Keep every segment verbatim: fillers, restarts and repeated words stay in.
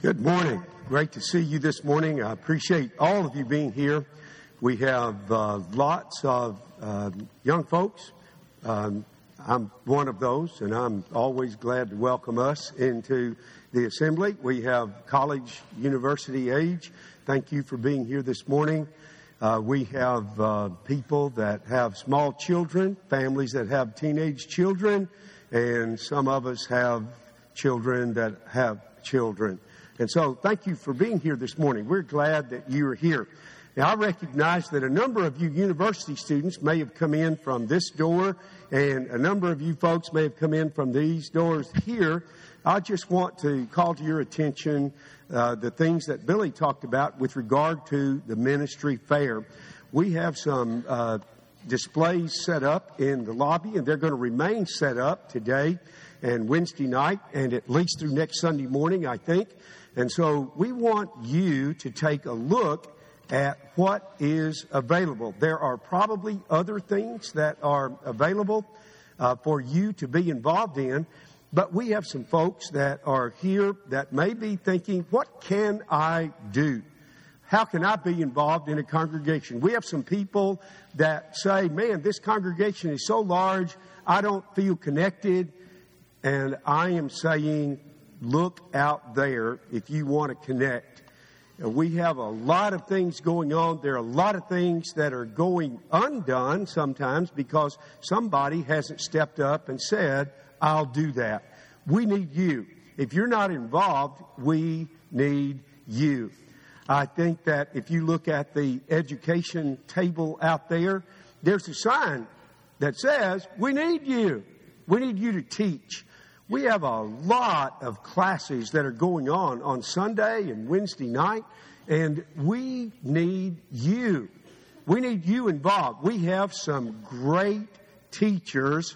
Good morning. Great to see you this morning. I appreciate all of you being here. We have uh, lots of uh, young folks. Um, I'm one of those, and I'm always glad to welcome us into the assembly. We have college, university age. Thank you for being here this morning. Uh, we have uh, people that have small children, families that have teenage children, and some of us have children that have children. And so thank you for being here this morning. We're glad that you are here. Now, I recognize that a number of you university students may have come in from this door, and a number of you folks may have come in from these doors here. I just want to call to your attention uh, the things that Billy talked about with regard to the ministry fair. We have some uh, displays set up in the lobby, and they're going to remain set up today and Wednesday night, and at least through next Sunday morning, I think. And so we want you to take a look at what is available. There are probably other things that are available uh, for you to be involved in, but we have some folks that are here that may be thinking, what can I do? How can I be involved in a congregation? We have some people that say, man, this congregation is so large, I don't feel connected. And I am saying, look out there if you want to connect. We have a lot of things going on. There are a lot of things that are going undone sometimes because somebody hasn't stepped up and said, I'll do that. We need you. If you're not involved, we need you. I think that if you look at the education table out there, there's a sign that says, we need you. We need you to teach. We have a lot of classes that are going on on Sunday and Wednesday night, and we need you. We need you involved. We have some great teachers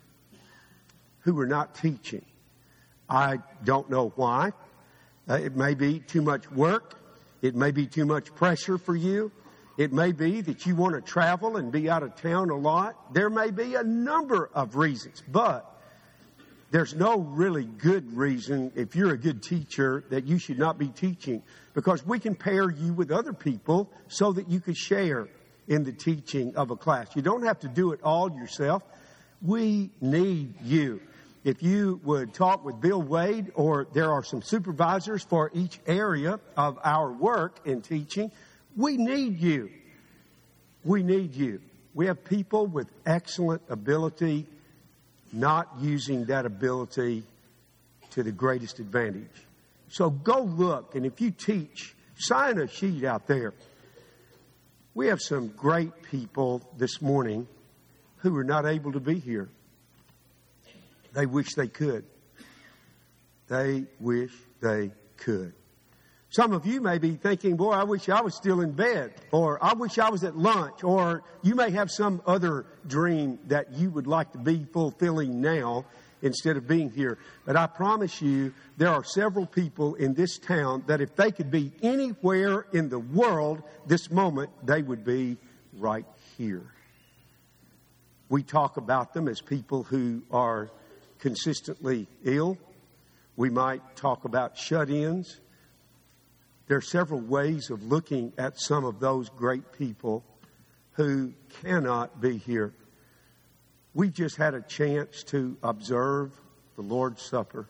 who are not teaching. I don't know why. Uh, it may be too much work. It may be too much pressure for you. It may be that you want to travel and be out of town a lot. There may be a number of reasons, but there's no really good reason, if you're a good teacher, that you should not be teaching, because we can pair you with other people so that you can share in the teaching of a class. You don't have to do it all yourself. We need you. If you would talk with Bill Wade, or there are some supervisors for each area of our work in teaching, we need you. We need you. We have people with excellent ability not using that ability to the greatest advantage. So go look, and if you teach, sign a sheet out there. We have some great people this morning who are not able to be here. They wish they could. They wish they could. Some of you may be thinking, boy, I wish I was still in bed, or I wish I was at lunch, or you may have some other dream that you would like to be fulfilling now instead of being here. But I promise you, there are several people in this town that if they could be anywhere in the world this moment, they would be right here. We talk about them as people who are consistently ill. We might talk about shut-ins. There are several ways of looking at some of those great people who cannot be here. We just had a chance to observe the Lord's Supper,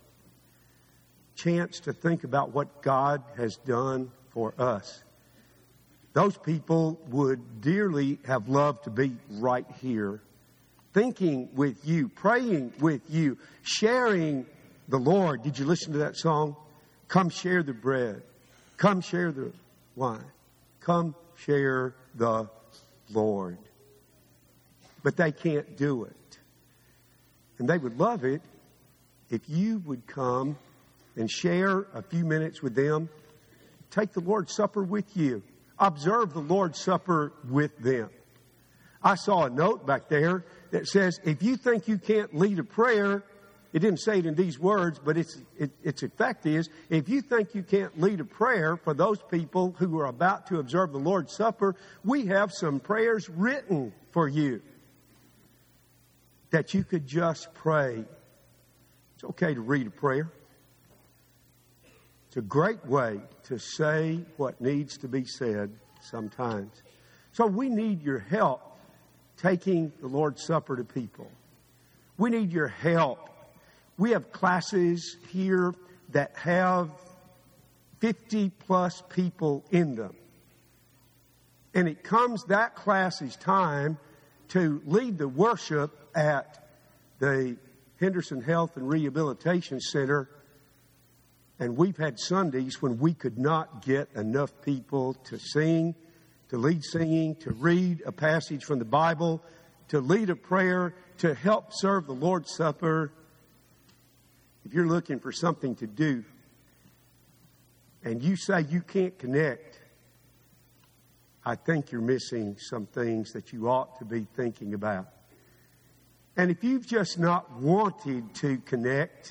chance to think about what God has done for us. Those people would dearly have loved to be right here, thinking with you, praying with you, sharing the Lord. Did you listen to that song? Come share the bread. Come share the wine. Come share the Lord. But they can't do it. And they would love it if you would come and share a few minutes with them. Take the Lord's Supper with you. Observe the Lord's Supper with them. I saw a note back there that says, if you think you can't lead a prayer, it didn't say it in these words, but its it, its effect is, if you think you can't lead a prayer for those people who are about to observe the Lord's Supper, we have some prayers written for you that you could just pray. It's okay to read a prayer. It's a great way to say what needs to be said sometimes. So we need your help taking the Lord's Supper to people. We need your help. We have classes here that have fifty plus people in them. And it comes that class's time to lead the worship at the Henderson Health and Rehabilitation Center. And we've had Sundays when we could not get enough people to sing, to lead singing, to read a passage from the Bible, to lead a prayer, to help serve the Lord's Supper. If you're looking for something to do and you say you can't connect, I think you're missing some things that you ought to be thinking about. And if you've just not wanted to connect,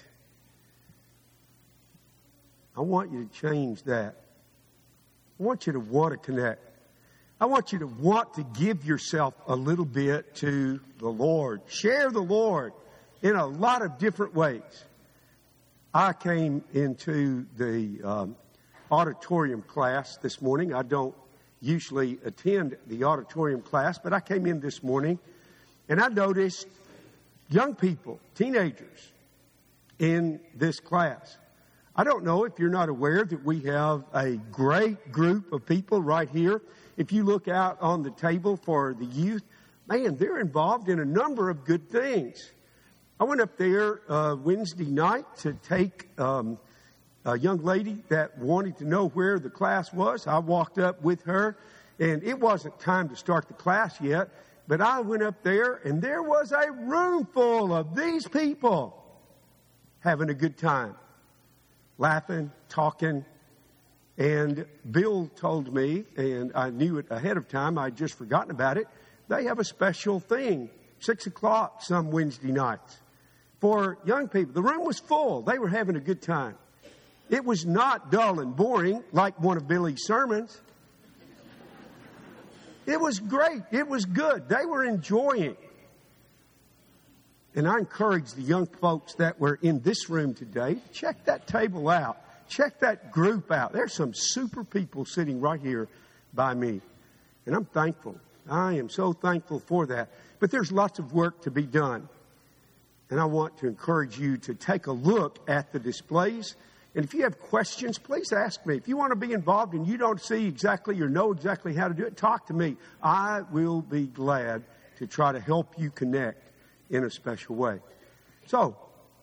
I want you to change that. I want you to want to connect. I want you to want to give yourself a little bit to the Lord. Share the Lord in a lot of different ways. I came into the um, auditorium class this morning. I don't usually attend the auditorium class, but I came in this morning and I noticed young people, teenagers, in this class. I don't know if you're not aware that we have a great group of people right here. If you look out on the table for the youth, man, they're involved in a number of good things. I went up there uh, Wednesday night to take um, a young lady that wanted to know where the class was. I walked up with her, and it wasn't time to start the class yet, but I went up there, and there was a room full of these people having a good time, laughing, talking. And Bill told me, and I knew it ahead of time, I'd just forgotten about it, they have a special thing, six o'clock some Wednesday nights, for young people. The room was full. They were having a good time. It was not dull and boring like one of Billy's sermons. It was great. It was good. They were enjoying. And I encourage the young folks that were in this room today, check that table out. Check that group out. There's some super people sitting right here by me. And I'm thankful. I am so thankful for that. But there's lots of work to be done. And I want to encourage you to take a look at the displays. And if you have questions, please ask me. If you want to be involved and you don't see exactly or know exactly how to do it, talk to me. I will be glad to try to help you connect in a special way. So,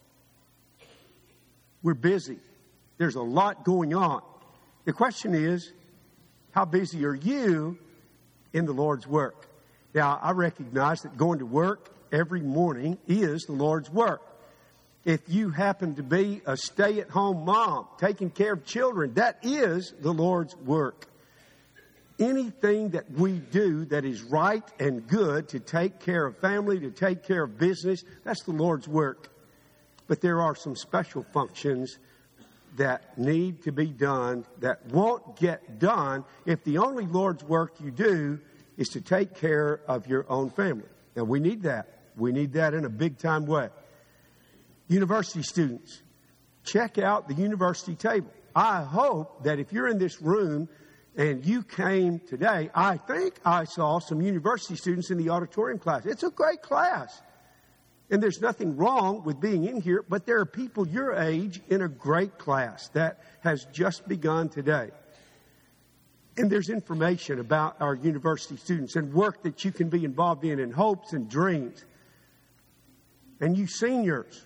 we're busy. There's a lot going on. The question is, how busy are you in the Lord's work? Now, I recognize that going to work every morning is the Lord's work. If you happen to be a stay-at-home mom, taking care of children, that is the Lord's work. Anything that we do that is right and good to take care of family, to take care of business, that's the Lord's work. But there are some special functions that need to be done that won't get done if the only Lord's work you do is to take care of your own family. Now, we need that. We need that in a big-time way. University students, check out the university table. I hope that if you're in this room and you came today, I think I saw some university students in the auditorium class. It's a great class. And there's nothing wrong with being in here, but there are people your age in a great class that has just begun today. And there's information about our university students and work that you can be involved in and hopes and dreams. And you seniors,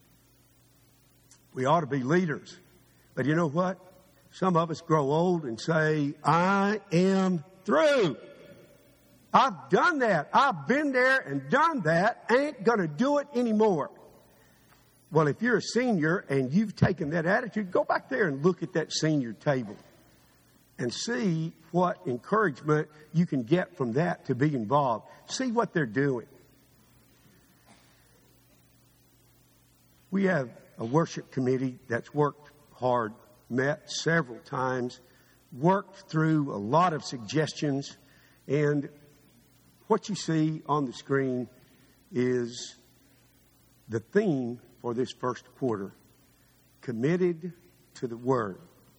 we ought to be leaders. But you know what? Some of us grow old and say, I am through. I've done that. I've been there and done that. Ain't going to do it anymore. Well, if you're a senior and you've taken that attitude, go back there and look at that senior table and see what encouragement you can get from that to be involved. See what they're doing. We have a worship committee that's worked hard, met several times, worked through a lot of suggestions, and what you see on the screen is the theme for this first quarter, committed to the Word.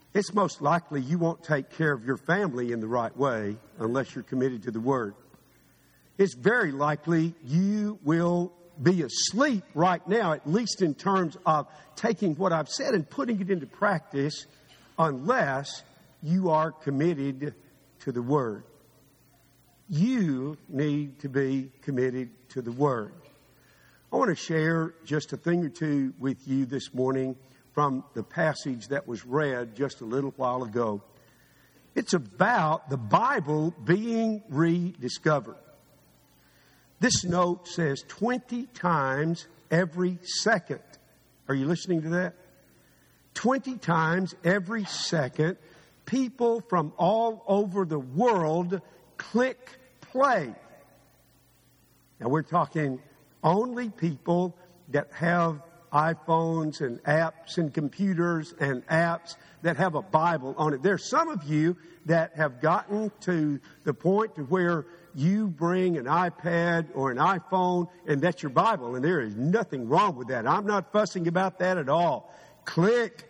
it's most likely you won't take care of your family in the right way unless you're committed to the Word. It's very likely you will be asleep right now, at least in terms of taking what I've said and putting it into practice, unless you are committed to the Word. You need to be committed to the Word. I want to share just a thing or two with you this morning from the passage that was read just a little while ago. It's about the Bible being rediscovered. This note says twenty times every second. Are you listening to that? twenty times every second, people from all over the world click play. Now we're talking only people that have iPhones and apps and computers and apps that have a Bible on it. There's some of you that have gotten to the point to where you bring an iPad or an iPhone and that's your Bible, and there is nothing wrong with that. I'm not fussing about that at all. Click.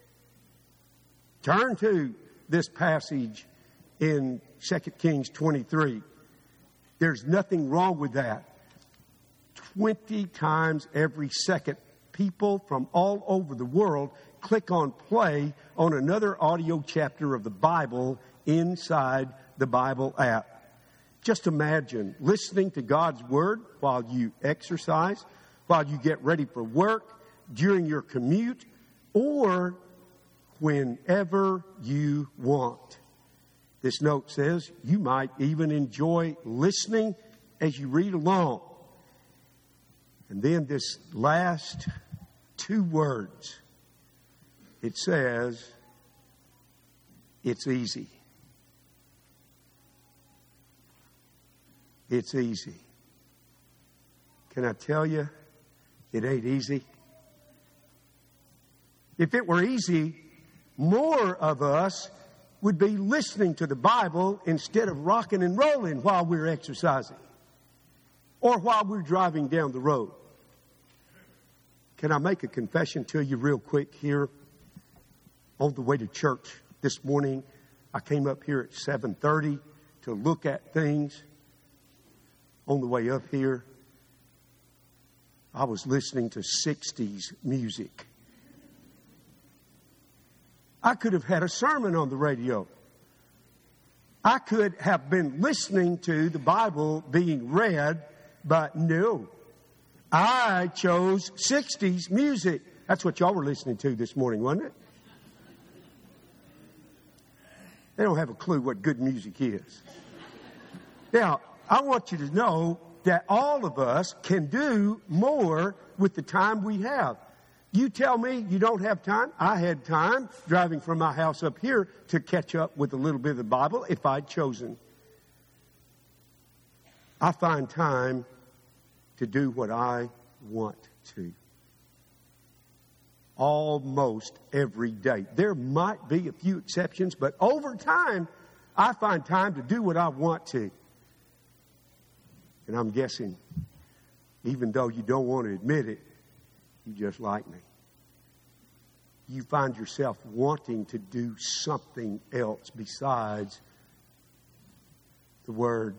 Turn to this passage in Second Kings twenty-three. There's nothing wrong with that. twenty times every second, people from all over the world click on play on another audio chapter of the Bible inside the Bible app. Just imagine listening to God's Word while you exercise, while you get ready for work, during your commute, or whenever you want. This note says you might even enjoy listening as you read along. And then this last two words, it says, it's easy. It's easy. Can I tell you, it ain't easy? If it were easy, more of us would be listening to the Bible instead of rocking and rolling while we're exercising or while we're driving down the road. Can I make a confession to you real quick here? On the way to church this morning, I came up here at seven thirty to look at things. On the way up here, I was listening to sixties music. I could have had a sermon on the radio. I could have been listening to the Bible being read, but no. I chose sixties music. That's what y'all were listening to this morning, wasn't it? They don't have a clue what good music is. Now, I want you to know that all of us can do more with the time we have. You tell me you don't have time. I had time driving from my house up here to catch up with a little bit of the Bible if I'd chosen. I find time to do what I want to. Almost every day. There might be a few exceptions, but over time, I find time to do what I want to. And I'm guessing, even though you don't want to admit it, you just like me. You find yourself wanting to do something else besides the Word.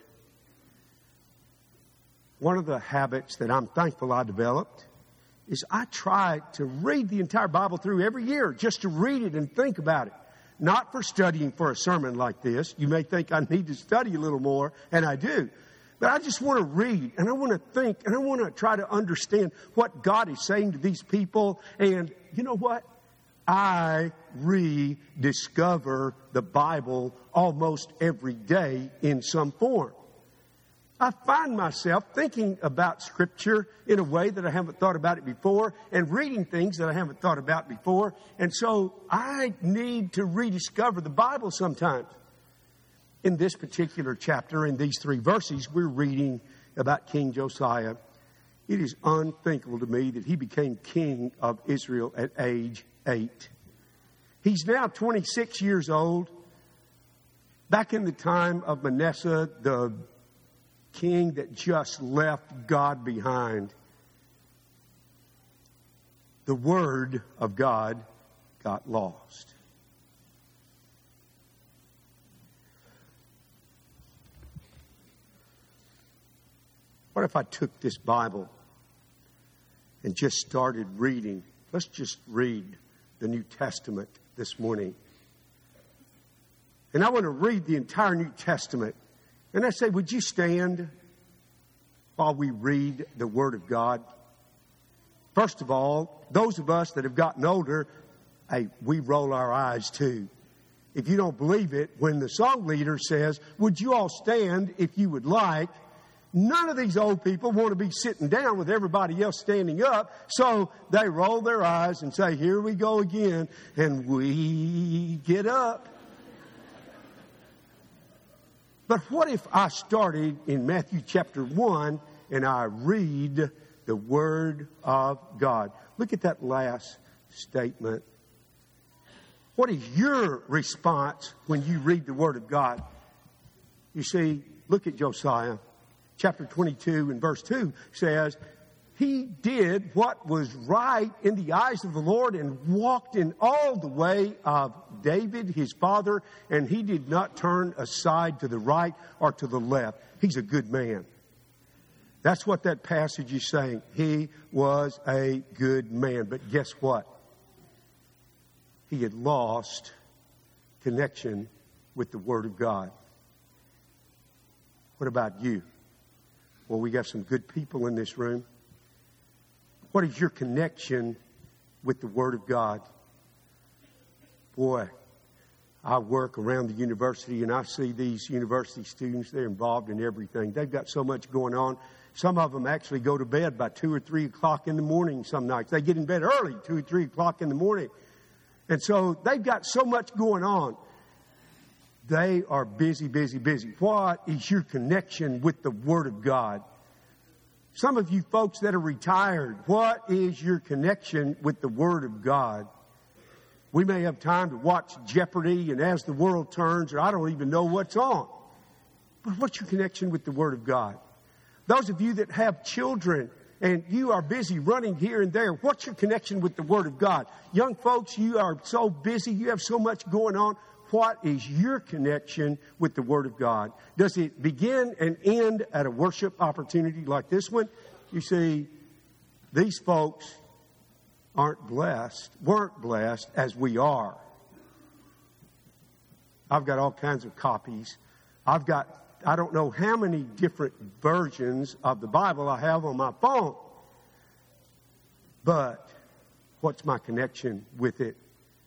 One of the habits that I'm thankful I developed is I try to read the entire Bible through every year, just to read it and think about it. Not for studying for a sermon like this. You may think I need to study a little more, and I do. But I just want to read, and I want to think, and I want to try to understand what God is saying to these people. And you know what? I rediscover the Bible almost every day in some form. I find myself thinking about Scripture in a way that I haven't thought about it before, and reading things that I haven't thought about before. And so I need to rediscover the Bible sometimes. In this particular chapter, in these three verses, we're reading about King Josiah. It is unthinkable to me that he became king of Israel at age eight. He's now twenty-six years old. Back in the time of Manasseh, the king that just left God behind, the Word of God got lost. What if I took this Bible and just started reading? Let's just read the New Testament this morning. And I want to read the entire New Testament. And I say, would you stand while we read the Word of God? First of all, those of us that have gotten older, hey, we roll our eyes too. If you don't believe it, when the song leader says, would you all stand if you would like? None of these old people want to be sitting down with everybody else standing up. So they roll their eyes and say, here we go again. And we get up. But what if I started in Matthew chapter one and I read the Word of God? Look at that last statement. What is your response when you read the Word of God? You see, look at Josiah. Chapter twenty-two and verse two says, he did what was right in the eyes of the Lord and walked in all the way of David, his father, and he did not turn aside to the right or to the left. He's a good man. That's what that passage is saying. He was a good man. But guess what? He had lost connection with the Word of God. What about you? Well, we got some good people in this room. What is your connection with the Word of God? Boy, I work around the university and I see these university students. They're involved in everything. They've got so much going on. Some of them actually go to bed by two or three o'clock in the morning some nights. They get in bed early, two or three o'clock in the morning. And so they've got so much going on. They are busy, busy, busy. What is your connection with the Word of God? Some of you folks that are retired, what is your connection with the Word of God? We may have time to watch Jeopardy and As the World Turns, or I don't even know what's on. But what's your connection with the Word of God? Those of you that have children and you are busy running here and there, what's your connection with the Word of God? Young folks, you are so busy, you have so much going on. What is your connection with the Word of God? Does it begin and end at a worship opportunity like this one? You see, these folks aren't blessed, weren't blessed as we are. I've got all kinds of copies. I've got, I don't know how many different versions of the Bible I have on my phone. But what's my connection with it?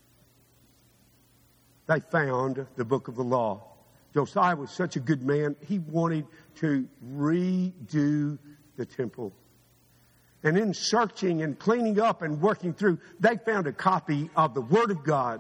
They found the book of the law. Josiah was such a good man, he wanted to redo the temple. And in searching and cleaning up and working through, they found a copy of the Word of God.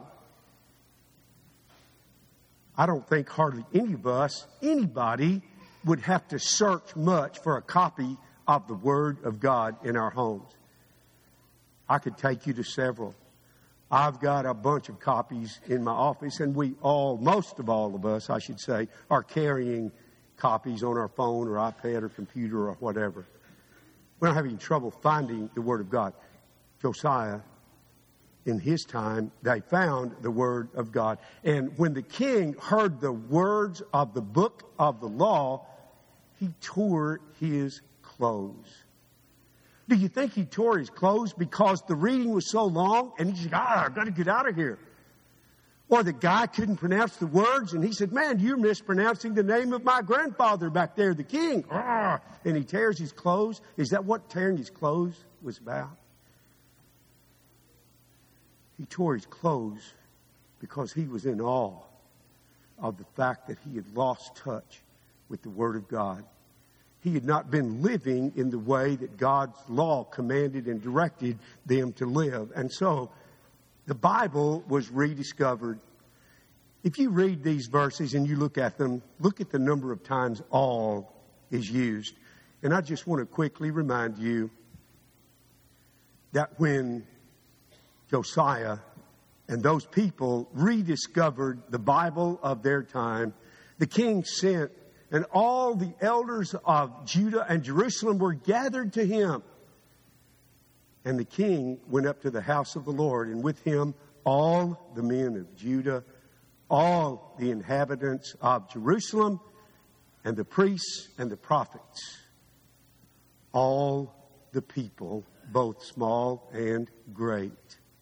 I don't think hardly any of us, anybody, would have to search much for a copy of the Word of God in our homes. I could take you to several. I've got a bunch of copies in my office, and we all, most of all of us, I should say, are carrying copies on our phone or iPad or computer or whatever. We're not having trouble finding the Word of God. Josiah, in his time, they found the Word of God. And when the king heard the words of the book of the law, he tore his clothes. Do you think he tore his clothes because the reading was so long and he said, ah, I've got to get out of here? Or the guy couldn't pronounce the words and he said, man, you're mispronouncing the name of my grandfather back there, the king. Ah, and he tears his clothes. Is that what tearing his clothes was about? He tore his clothes because he was in awe of the fact that he had lost touch with the Word of God. He had not been living in the way that God's law commanded and directed them to live. And so the Bible was rediscovered. If you read these verses and you look at them, look at the number of times all is used. And I just want to quickly remind you that when Josiah and those people rediscovered the Bible of their time, the king sent, and all the elders of Judah and Jerusalem were gathered to him. And the king went up to the house of the Lord, and with him all the men of Judah, all the inhabitants of Jerusalem, and the priests and the prophets. all the people, both small and great.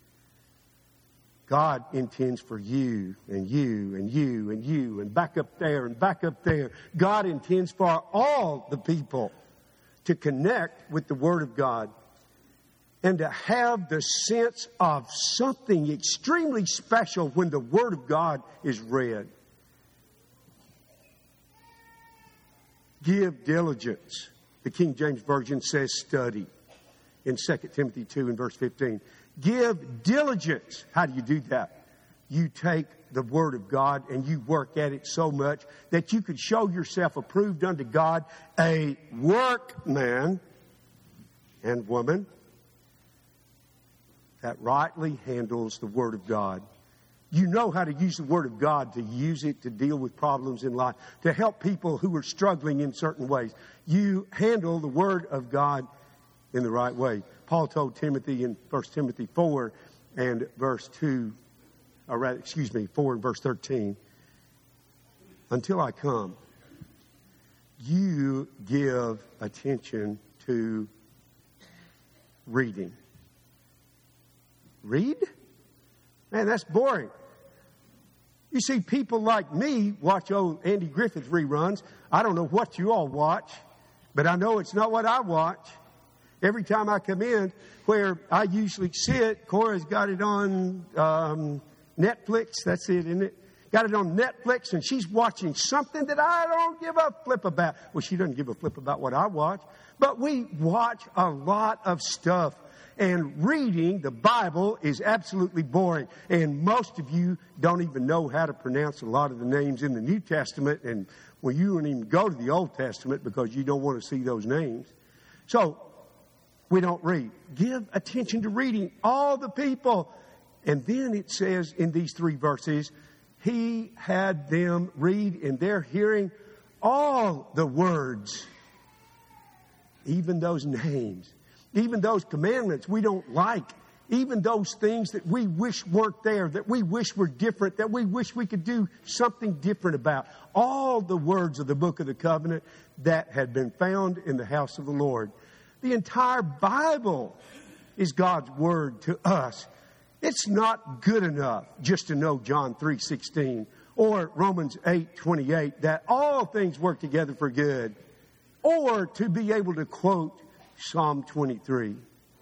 God intends for you and you and you and you and back up there and back up there. God intends for all the people to connect with the Word of God and to have the sense of something extremely special when the Word of God is read. Give diligence. The King James Version says study in Second Timothy two and verse fifteen. Give diligence. How do you do that? You take the Word of God and you work at it so much that you could show yourself approved unto God, a workman and woman that rightly handles the Word of God. You know how to use the Word of God, to use it to deal with problems in life, to help people who are struggling in certain ways. You handle the Word of God in the right way. Paul told Timothy in First Timothy four and verse two, or rather, excuse me, four and verse thirteen, until I come, you give attention to reading. Read? Man, that's boring. You see, people like me watch old Andy Griffith reruns. I don't know what you all watch, but I know it's not what I watch. Every time I come in, where I usually sit, Cora's got it on um, Netflix. That's it, isn't it? Got it on Netflix, and she's watching something that I don't give a flip about. Well, she doesn't give a flip about what I watch. But we watch a lot of stuff. And reading the Bible is absolutely boring. And most of you don't even know how to pronounce a lot of the names in the New Testament. And well, you don't even go to the Old Testament because you don't want to see those names. So we don't read. Give attention to reading, all the people. And then it says in these three verses, he had them read in their hearing all the words, even those names. Even those commandments we don't like. Even those things that we wish weren't there, that we wish were different, that we wish we could do something different about. All the words of the book of the covenant that had been found in the house of the Lord. The entire Bible is God's word to us. It's not good enough just to know John three sixteen or Romans eight twenty-eight, that all things work together for good, or to be able to quote Psalm twenty-three.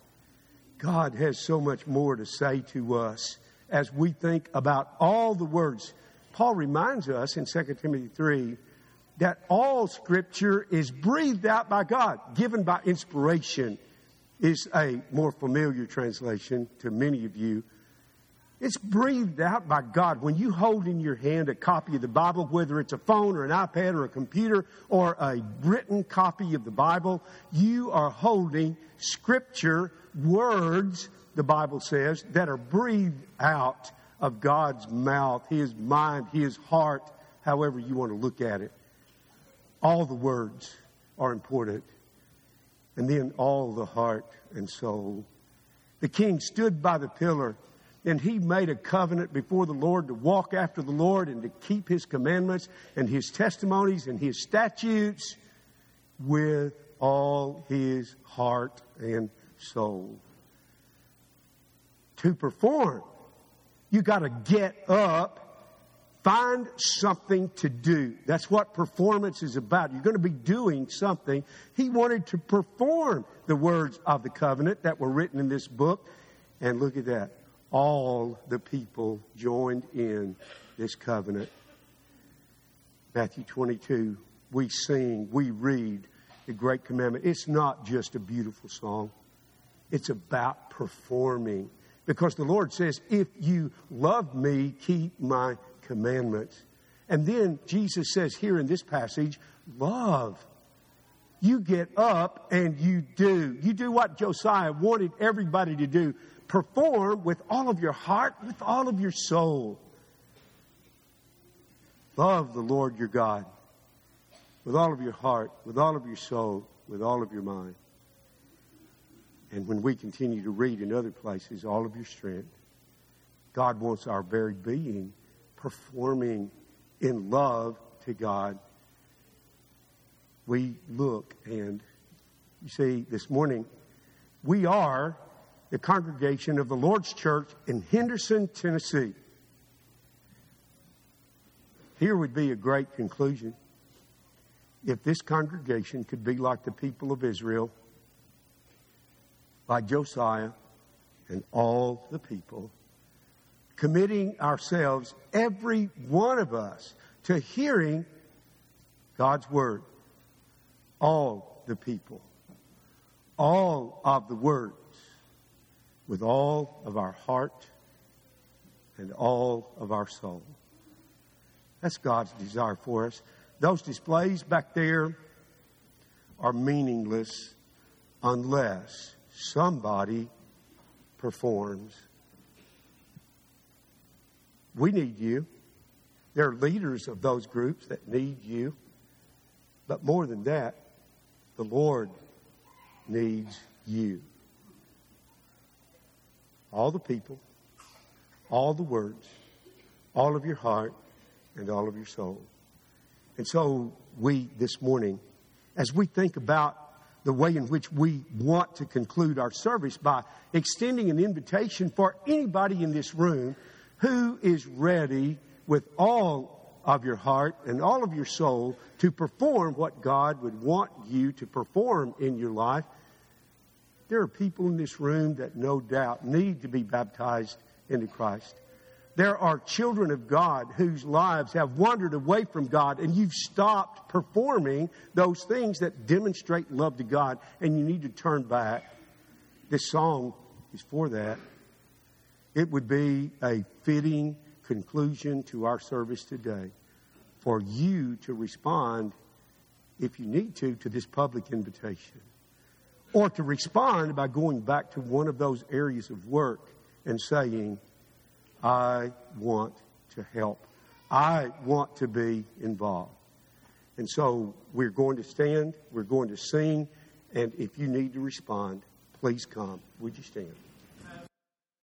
God has so much more to say to us as we think about all the words. Paul reminds us in Second Timothy three that all Scripture is breathed out by God, given by inspiration, is a more familiar translation to many of you. It's breathed out by God. When you hold in your hand a copy of the Bible, whether it's a phone or an iPad or a computer or a written copy of the Bible, you are holding Scripture, words, the Bible says, that are breathed out of God's mouth, His mind, His heart, however you want to look at it. All the words are important. And then all the heart and soul. The king stood by the pillar, and he made a covenant before the Lord to walk after the Lord and to keep His commandments and His testimonies and His statutes with all his heart and soul. To perform, you got to get up, find something to do. That's what performance is about. You're going to be doing something. He wanted to perform the words of the covenant that were written in this book. And look at that. All the people joined in this covenant. Matthew twenty-two, we sing, we read the great commandment. It's not just a beautiful song. It's about performing. Because the Lord says, if you love me, keep my commandments. And then Jesus says here in this passage, love. You get up and you do. You do what Josiah wanted everybody to do. Perform with all of your heart, with all of your soul. Love the Lord your God with all of your heart, with all of your soul, with all of your mind. And when we continue to read in other places, all of your strength. God wants our very being performing in love to God. We look and You see, this morning, we are the congregation of the Lord's Church in Henderson, Tennessee. Here would be a great conclusion. If this congregation could be like the people of Israel, like Josiah and all the people, committing ourselves, every one of us, to hearing God's Word. All the people. All of the words. With all of our heart and all of our soul. That's God's desire for us. Those displays back there are meaningless unless somebody performs. We need you. There are leaders of those groups that need you. But more than that, the Lord needs you. All the people, all the words, all of your heart, and all of your soul. And so we, this morning, as we think about the way in which we want to conclude our service by extending an invitation for anybody in this room who is ready with all of your heart and all of your soul to perform what God would want you to perform in your life. There are people in this room that no doubt need to be baptized into Christ. There are children of God whose lives have wandered away from God, and you've stopped performing those things that demonstrate love to God, and you need to turn back. This song is for that. It would be a fitting conclusion to our service today for you to respond, if you need to, to this public invitation. Or to respond by going back to one of those areas of work and saying, I want to help. I want to be involved. And so we're going to stand, we're going to sing, and if you need to respond, please come. Would you stand?